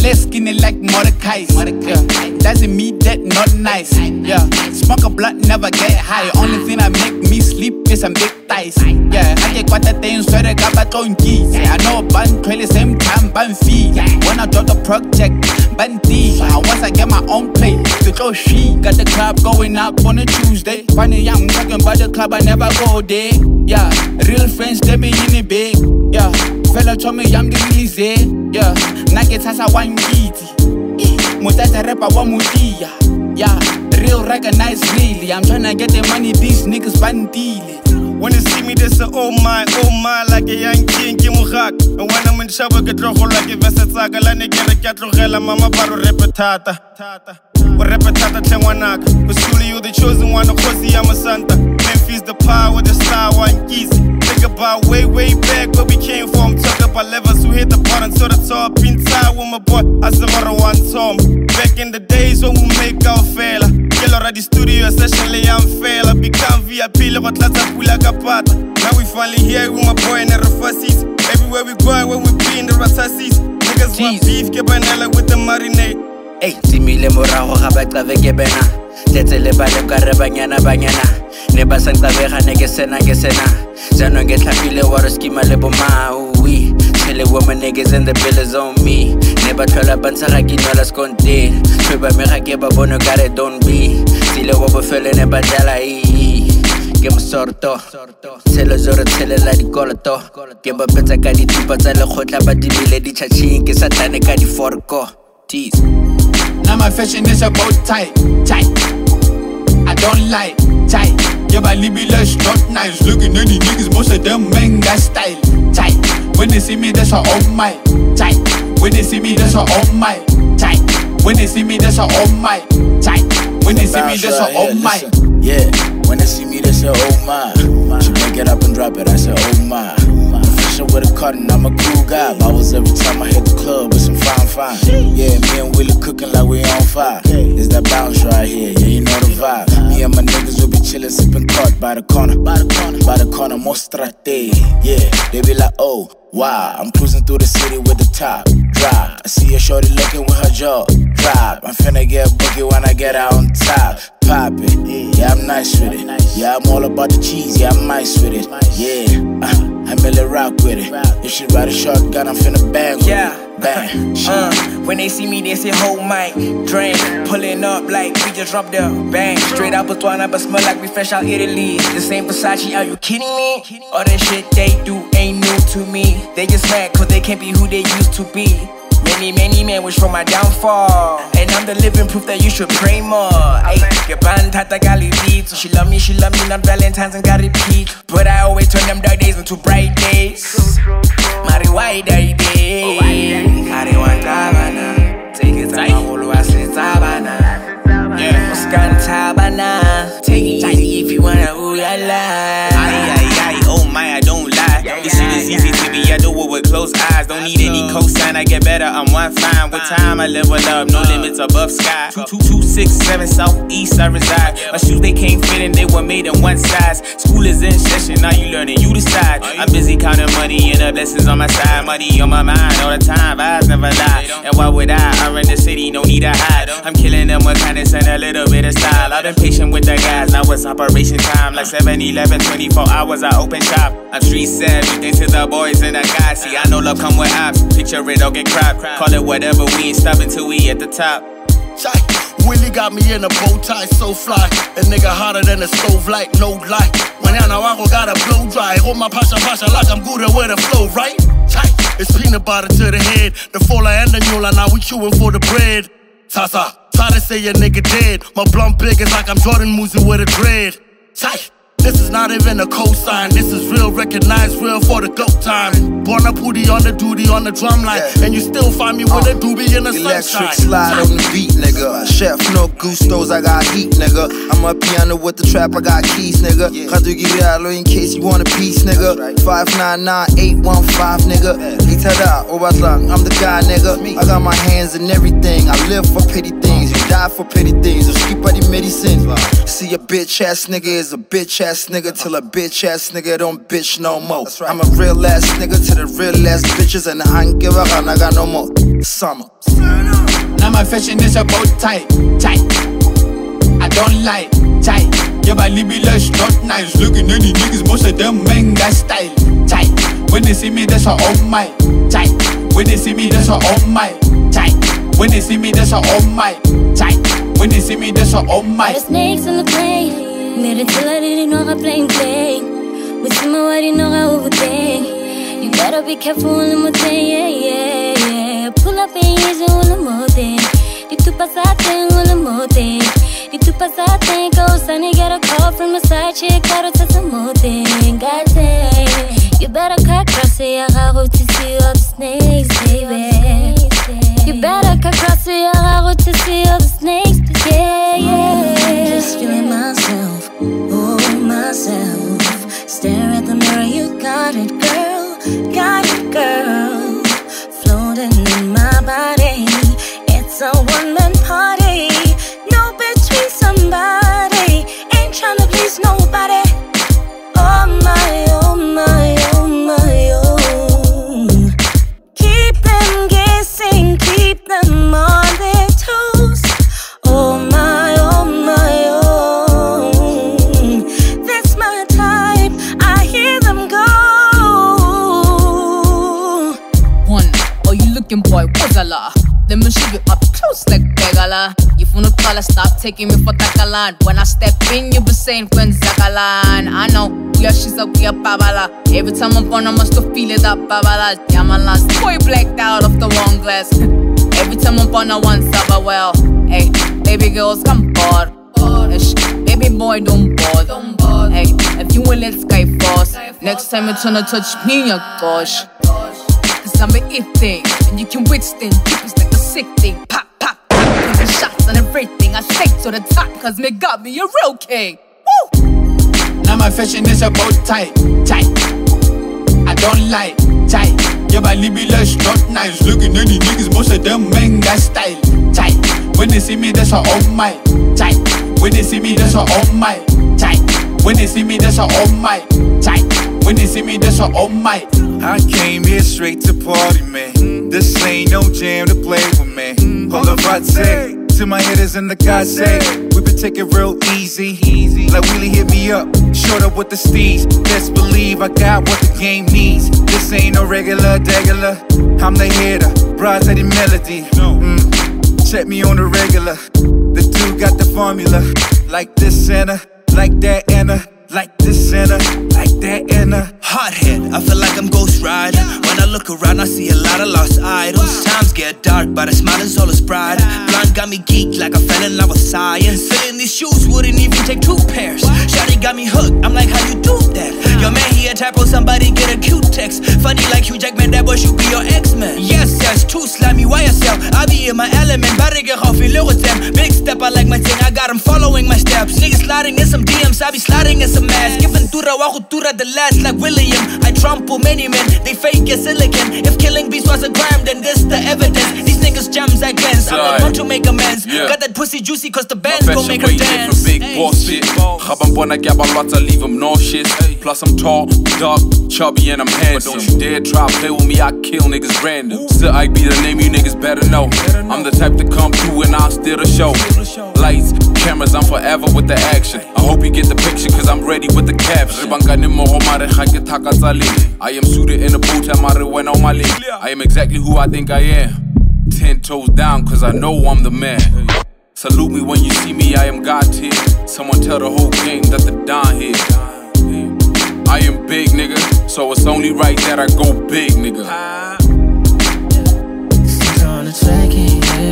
less skinny like Mordecai. Doesn't mean that not nice. Yeah, smoke a blunt, never get high. Only thing that make me sleep is some big thighs. Yeah, I get quite a thing, so they got back on keys. I know bun trail the same time, bun fee. When I drop the project, bun D. Once I get my own plate, to go she got the club going up on a Tuesday. Funny, I'm talking about the club, I never go there. Yeah, real friends, they be in it big. Yeah, fella told me I'm the release. Yeah, Nugget has a one beat. Mutata rapper one mutia. Yeah, real recognize really. I'm tryna get the money, these niggas bandili. When you see me, they say, oh my, like a young king, Kimuhak. And when I'm in trouble, get roll like a Vesataka, like a Gatrogella, Mama Baro Repetata. Or Repetata Tewanak. But surely you're the chosen one, of course, I'm a Santa. Memphis, the power, the star, one keys. Think about way back where we came from. Talk about levels who hit the bottom to the top. Inside with my boy, I said, one Tom. Back in the days when we make our fella. Kill already studio, essentially I'm fail. I become VIP, but let's like a part. Now we finally here with my boy in the Rafasis. Everywhere we go, when we be in the Rasasis. Niggas want beef, Kebanella with the marinade. Hey, Simile Moraho, Habaka Vekebena. Let's a lebale Karabanyana Banyana. Never sang the Vera Negesena Gesena. Zano get Lapile water schema leboma. Oui, tell a woman niggas and the bill is on me. Never tell a Bansaraki, no las conte. Treba Merakeba Bono Gare don't be. Sile Wobofele Nebadala. Game sorto. Tell a Zora tell a lady colato. Game a better Kadi Tupata Hota Badibile di Chachin, Satanica di Forco. Tease. Now my fashion is about tight. I don't like tight. Yeah, my libelous not nice. Looking at the niggas, most of them men got style. Tight. When they see me, that's a oh my. Tight. When they see me, that's a oh my. Tight. When they see me, that's a oh my. Tight. When they see me, that's a oh my. Yeah, when they see me, that's a oh my. She make it up and drop it, I say oh my. With a cotton, I'm a cool guy. Bobbles every time I hit the club with some fine. Yeah, me and Willie cooking like we on fire. It's that bounce right here, yeah, you know the vibe. Me and my niggas will be chillin', sippin' cart by the corner, mostrate. Yeah, they be like, oh, wow. I'm cruising through the city with the top drop. I see a shorty looking with her jaw drop. I'm finna get boogie when I get out on top. Pop it, yeah, I'm nice with it. Yeah, I'm all about the cheese, yeah, I'm nice with it. Yeah, I really rock with it. If she ride a shotgun, I'm finna bang with it. Bang. When they see me, they say, hold my drink. Pulling up like we just dropped the bang. Straight out Botswana, but smell like we fresh out Italy. The same Versace, are you kidding me? All the shit they do ain't new to me. They just mad cause they can't be who they used to be. Many men wish for my downfall. And I'm the living proof that you should pray more. Ay, Gaban Tata Gali beats. So she love me, not Valentine's and got repeat. But I always turn them dark days into bright days. Mari white day. Kari wan tabana. Take it time, Hulu, I say tabana. Yeah, Muskan tabana. Take it easy if you wanna, ooh la la. Ay, oh my, I don't lie. This shit is easy to me, I do it with closed eyes. Don't need any cosign, I get better, I'm one fine. With time, I level up, no limits above sky. 267 Southeast, I reside. My shoes, they can't fit and they were made in one size. School is in session, now you learning, you decide. I'm busy counting money and the blessings on my side. Money on my mind all the time, eyes never lie. And why would I run the city, no need to hide. I'm killing them with kindness and a little bit of style. I've been patient with the guys, now it's operation time. Like 7-11, 24 hours, I open shop. I'm street savvy, thanks to the boys and the guys. See, I know love come with ops. Picture it, don't get crap. Call it whatever, we ain't stopping till we at the top. Willie got me in a bow tie, so fly. A nigga hotter than a stove light, no lie. Mañana abajo gotta blow dry. Hold my pasha like I'm good at where the flow, right? It's peanut butter to the head. The fola and the mula, now we chewing for the bread. Tasa, try to say a nigga dead. My blunt big is like I'm Jordan Muzi with a dread. This is not even a cosign. This is real, recognized real for the GOAT time. Born a pooty on the duty on the drum line. And you still find me with a doobie in the electric sunshine. slide on the beat, nigga. Chef, no gustos, I got heat, nigga. I'm a piano with the trap, I got keys, nigga. Kadu Girialo in case you want a piece, nigga. 599-815, nigga. tada, Obatlang, I'm the guy, nigga. I got my hands in everything. I live for petty things, you die for petty things. So keep by the medicine. See a bitch ass nigga is a bitch ass nigga till a bitch ass nigga don't bitch no more. I'm a real ass nigga to the real ass bitches, and I ain't give a I got no more. Summer. Now my fashion is about tight. I don't like tight. Yeah, my libby's not nice. Looking at the niggas, most of them men got style. Tight. When they see me, that's a oh my. Tight. When they see me, that's a oh my. Tight. When they see me, that's a oh my. Tight. When they see me, that's a oh my. The snakes on the plane. Made it till I didn't know how playing. With some I didn't know how overthink. You better be careful on the motel, yeah. Pull up and use it on the motel. Di tu pasate on the motel. Di tu pasate, go sunny, get a call from a side chick. Gotta touch some more thing, goddamn. You better cut across it, I got to see all the snakes, baby. You better cut across it, I got to see all the snakes, yeah. Just feeling myself, oh myself. Stare at the mirror, you got it, girl. Got it, girl. Floating in my body. It's a one-man party. No between somebody. Ain't tryna please nobody. Oh my, oh my, oh my, oh. Keep them guessing, keep them on their toes. Oh my, oh my, oh. That's my type. I hear them go. One, oh you looking boy, what's a la? Let me show you up close like Begala. If you no color, stop taking me for Takalan. When I step in, you be saying Zakalan. I know, we are she's up, we are Babala. Every time I'm born, I must feel it up Babala. Yeah, my last boy blacked out of the wrong glass. Every time I'm born, I want Saba well. Hey, baby girls, come bored. Baby boy, don't bother. Hey, if you will let Sky Force, next time it's gonna touch me, oh gosh. Cause I'm an it thing, and you can withstand. It's like a sick thing. Pop, pop, pop. Taking shots and everything. I stay to the top, cause me got me a real king. Woo! Now my fashion is about tight. I don't like tight. Yeah, my libby's not nice. Looking at the niggas, most of them men got style. Tight. When they see me, that's a oh my. Tight. When they see me, that's a oh my. Tight. When they see me, that's a oh my. Tight. When they see me, that's a oh my. I came here straight to party, man. This ain't no jam to play with, man. Hold up, I say to my hitters in the God say, we been taking real easy. Like Willie hit me up, short up with the steez. Best believe I got what the game needs. This ain't no regular degular. I'm the hitter, bras at the melody. Check me on the regular. The dude got the formula. Like this and like that and like this and like that and Hothead, I feel like I'm Ghost Rider. When I look around, I see a lot of lost idols. Times get dark, but a smile is always brighter. Blonde got me geeked like I fell in love with science. Filling these shoes wouldn't even take 2 pairs. Shawty got me hooked, I'm like, how you do that? Your man, he a typo, somebody get a cute text. Funny like Hugh Jackman, that boy should be your X-Men. Yes, too slimy, YSL. I be in my element, barry get off in with them. Big step, I like my thing, I got him following my steps. Niggas sliding in some DMs, I be sliding in some ass. Giving Tura, Wahutura, the last like William. I trample many men, they fake as silicon. If killing bees was a crime, then this the evidence. These niggas jams against, I'm not one to make amends. Got that pussy juicy cause the band's gon' make her dance. Big boss shit. Gabambona gabalata, leave him no shit. Plus I'm tall, dark, chubby, and I'm handsome. But don't you dare try play with me, I kill niggas random. Still I be the name you niggas better know. I'm the type to come through and I'll steal the show. Lights, cameras, I'm forever with the action. I hope you get the picture cause I'm ready with the caption. I am suited in a boot, I am exactly who I think I am. 10 toes down cause I know I'm the man. Salute me when you see me, I am God tier. Someone tell the whole game that the Don here. I am big, nigga, so it's only right that I go big, nigga. She's on the track, hey.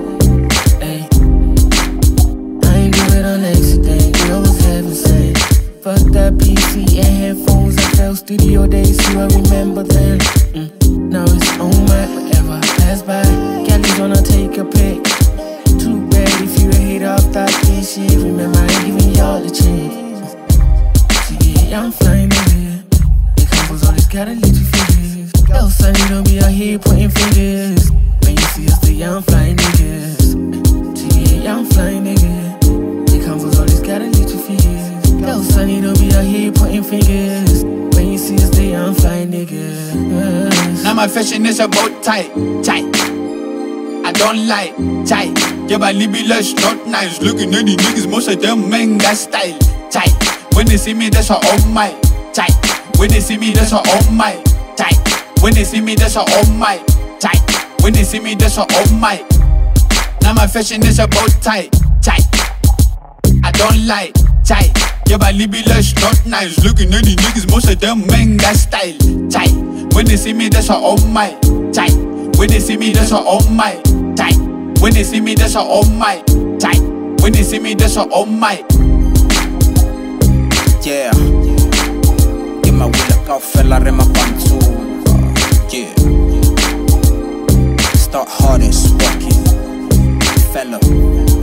I ain't do it on accident, you know what's heaven saying. Fuck that PC and headphones, I felt studio days, so I remember then. Now it's on my whatever pass by. Kelly's gonna take a pic. Too bad if you hate off that piece, shit. Remember I ain't giving y'all the chance. So yeah, I'm flying over here. The couples always gotta let you feel this. Yo, Sonny, don't be out here pointing fingers. When you see us, the young flying niggas. See, young flying nigga. They come with all these gotta let you figures. Yo, Sonny, don't be out here pointing fingers. When you see us, the young flying niggas. Now my fashion is about tight, tight. I don't like tight. Yeah, my libby not nice. Looking at the niggas, most of them men got style. Tight. When they see me, that's a oh my. Tight. When they see me, that's a oh my. Tight. When they see me, that's a oh my. Tight. When they see me, that's a oh my. Now my fashion is about tight, tight. I don't like tight. Yeah, my libby not nice. Looking at the niggas, most of them men got style. Tight. When they see me, that's a oh my. Tight. When they see me, that's a oh my. Tight. When they see me, that's a oh my. Tight. When they see me, that's a oh my. Yeah. Give my wheel a off, fella, rema pantu. Yeah. Start hardest walking, fella.